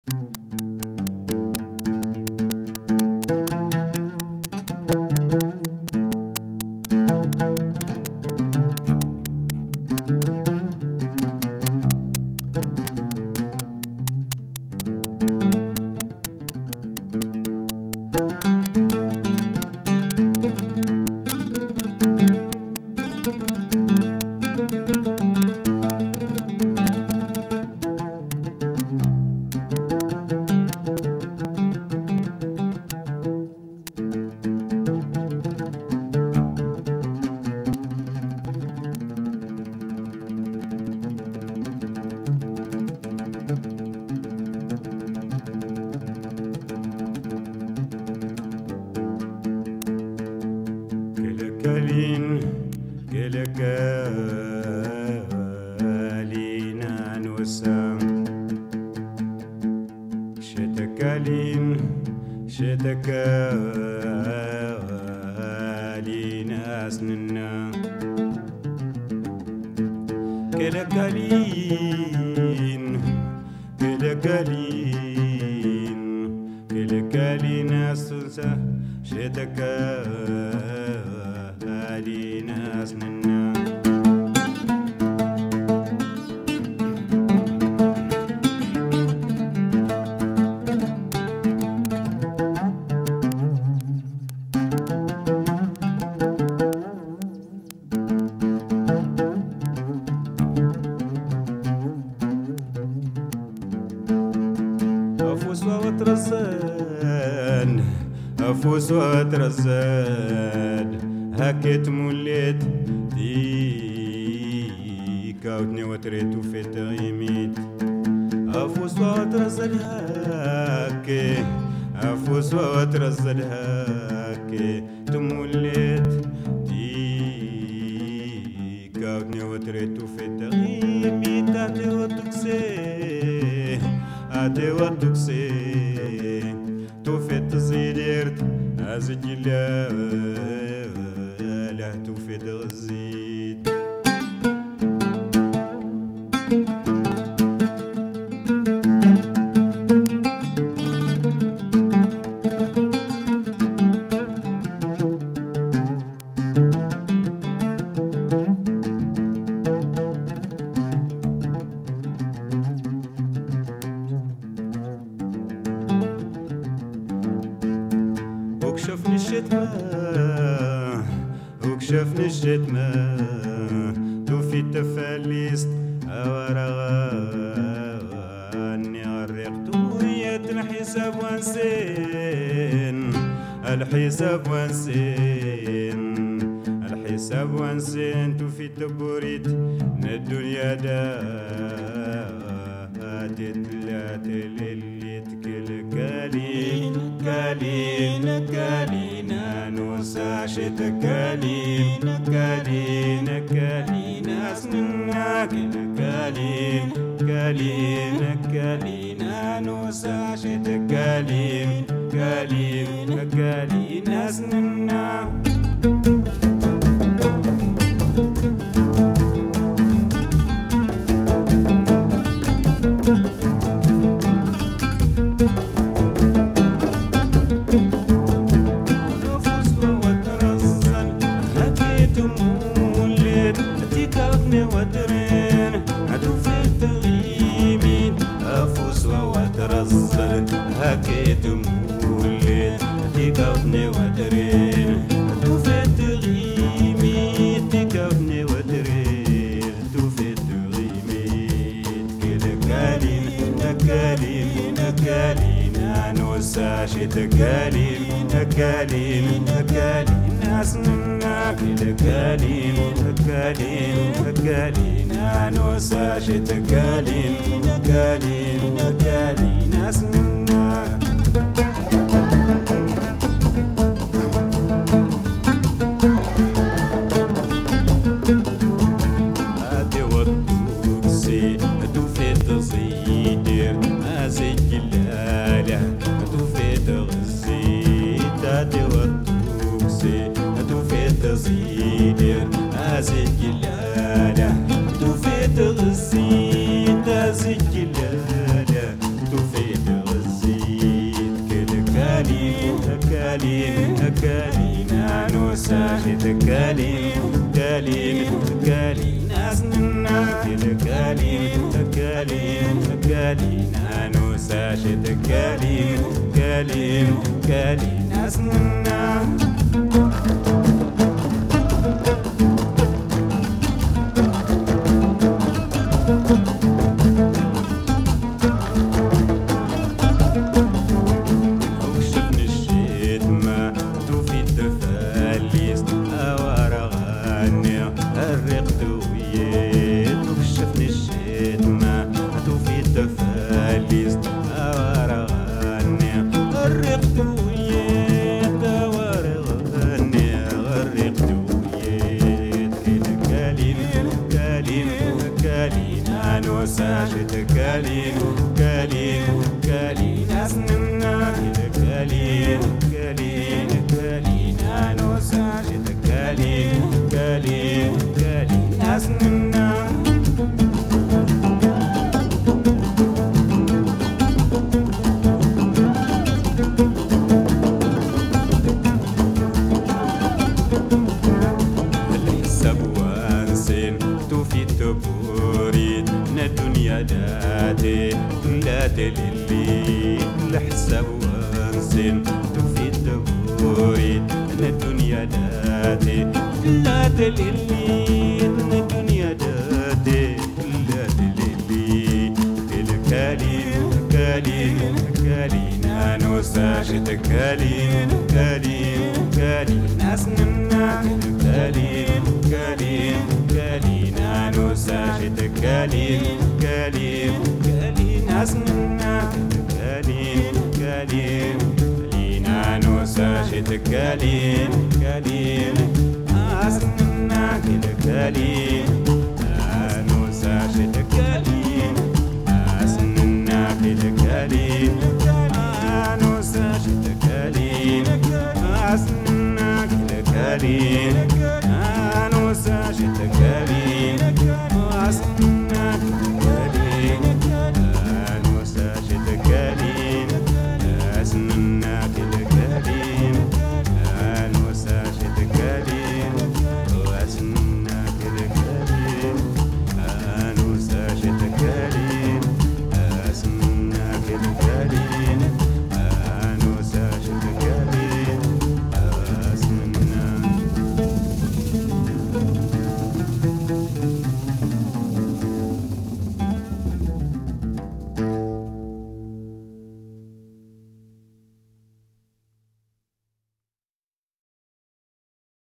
كلكالين نوسام شتكالين أسننا كلكالين أسنسا شتكالين أسننا أفوس وأترزان هكيت موليت كاوتني وتريت وفي تغيميت أفوس وأترزان هاكي أفوس وأترزان هاكي تموليت كاوتني وتريت وفي تغيميت أتي ودكسي توفيت زيديرت أزجلا لا توفيت غزيت وكشفني الشتمة توفي التفاليست أورغاني غرقت ويات الحساب الحساب وانسين توفي التبوريت الدنيا داتت لا تلليت كالين نوسا شتكالين أسننا كالين نوسا شتكالين أسننا هكيت مولد تكاوتني ودرين توفيت غيميت تكاوتني ودرين توفيت غيميت كالين نوسا شتكالين أسننا كالين نوسا شتكالين أسننا أدي ودوكسي توفيت زيدير أزيك الآلة توفيت غزيت أدي ودوكسي توفيت زيدير أزيك الآلة توفيت غزيت أزيك الآلة توفيت كالين كالين نوسا كالين كالين كالين أسننا كالين كالين كالين نوسا كالين كالين كالين أسننا ساجد كالين كالين كالين أسننا كالين كالين كالين أنا ساجد كالين كالين كالين أسننا الدنيا داتي دلاتي للي الحساب وانسين تفيد تبوريد الدنيا داتي دلاتي للي الدنيا داتي دلاتي للي كالين كالين كالين أنا ساجد كالين كالين كالين أسننا كالين كالين كالين أنا ساجد كالين كالين كالين أسننا كالين كالين كالين أنا ساجد كالين كالين أسننا كالين